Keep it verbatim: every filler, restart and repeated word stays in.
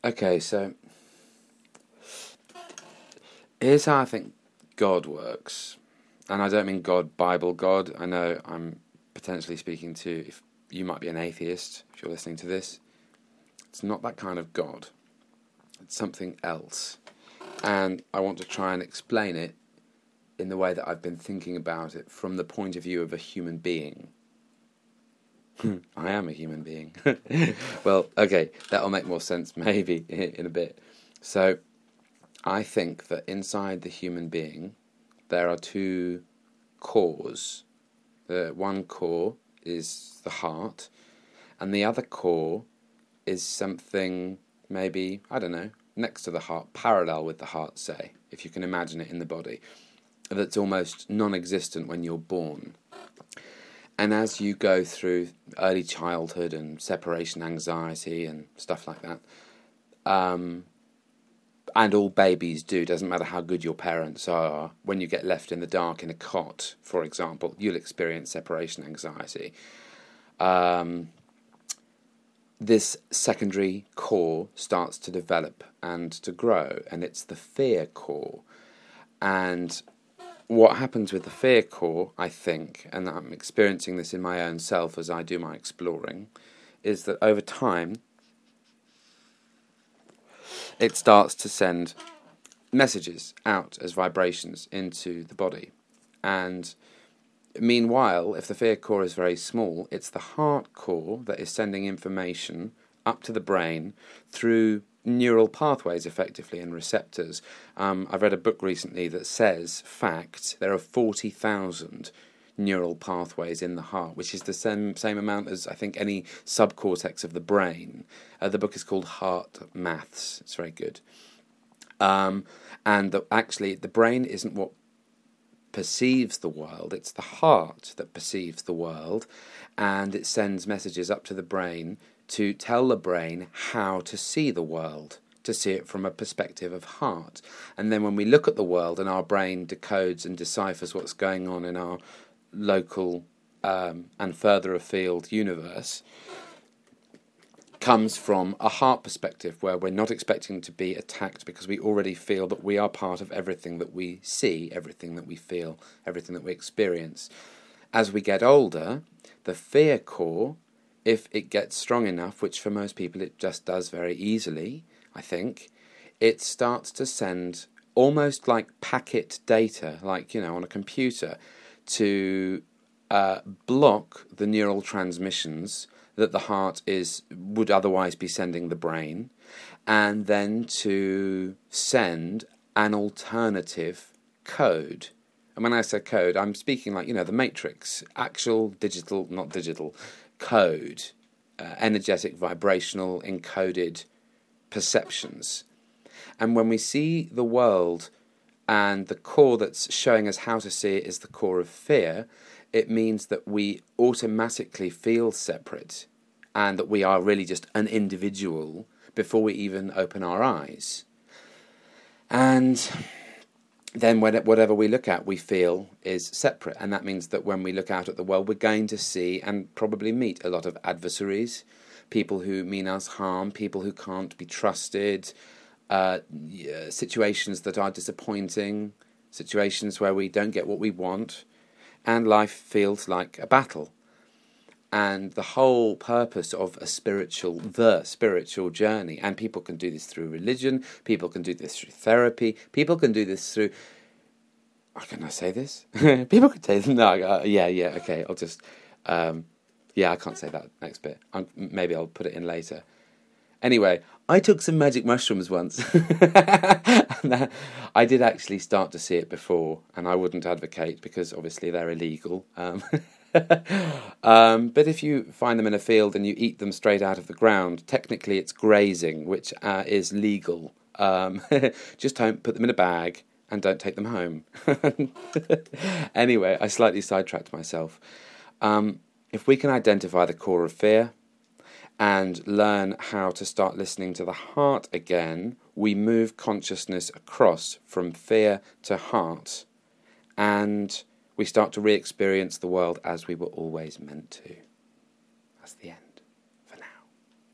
Okay, so here's how I think God works. And I don't mean God, Bible God. I know I'm potentially speaking to, if you might be an atheist, if you're listening to this. It's not that kind of God. It's something else. And I want to try and explain it in the way that I've been thinking about it from the point of view of a human being. I am a human being. Well, okay, that'll make more sense maybe in a bit. So, I think that inside the human being, there are two cores. The one core is the heart, and the other core is something maybe, I don't know, next to the heart, parallel with the heart, say, if you can imagine it in the body, that's almost non-existent when you're born. And as you go through early childhood and separation anxiety and stuff like that, um, and all babies do, doesn't matter how good your parents are, when you get left in the dark in a cot, for example, you'll experience separation anxiety. Um, this secondary core starts to develop and to grow, and it's the fear core. And what happens with the fear core, I think, and I'm experiencing this in my own self as I do my exploring, is that over time it starts to send messages out as vibrations into the body. And meanwhile, if the fear core is very small, it's the heart core that is sending information up to the brain through neural pathways, effectively, and receptors. Um, I've read a book recently that says, fact, there are forty thousand neural pathways in the heart, which is the same same amount as, I think, any subcortex of the brain. Uh, the book is called Heart Maths. It's very good. Um, and the, actually, the brain isn't what perceives the world, it's the heart that perceives the world, and it sends messages up to the brain to tell the brain how to see the world, to see it from a perspective of heart. And then when we look at the world and our brain decodes and deciphers what's going on in our local um, and further afield universe, comes from a heart perspective where we're not expecting to be attacked because we already feel that we are part of everything that we see, everything that we feel, everything that we experience. As we get older, the fear core, if it gets strong enough, which for most people it just does very easily, I think, it starts to send almost like packet data, like, you know, on a computer, to uh, block the neural transmissions that the heart is would otherwise be sending the brain, and then to send an alternative code. And when I say code, I'm speaking like, you know, the Matrix, actual digital, not digital, code, uh, energetic, vibrational, encoded perceptions. And when we see the world and the core that's showing us how to see it is the core of fear, it means that we automatically feel separate and that we are really just an individual before we even open our eyes. And then whatever we look at, we feel is separate. And that means that when we look out at the world, we're going to see and probably meet a lot of adversaries, people who mean us harm, people who can't be trusted, uh, situations that are disappointing, situations where we don't get what we want, and life feels like a battle. And the whole purpose of a spiritual, the spiritual journey, and people can do this through religion, people can do this through therapy, people can do this through, oh, can I say this? People can say this, no, uh, yeah, yeah, okay, I'll just, um, yeah, I can't say that next bit, I'm, maybe I'll put it in later. Anyway, I took some magic mushrooms once. And I did actually start to see it before, and I wouldn't advocate because obviously they're illegal. Um, um, but if you find them in a field and you eat them straight out of the ground, technically it's grazing, which uh, is legal. Um, just don't put them in a bag and don't take them home. Anyway, I slightly sidetracked myself. Um, if we can identify the core of fear and learn how to start listening to the heart again, we move consciousness across from fear to heart, and we start to re-experience the world as we were always meant to. That's the end.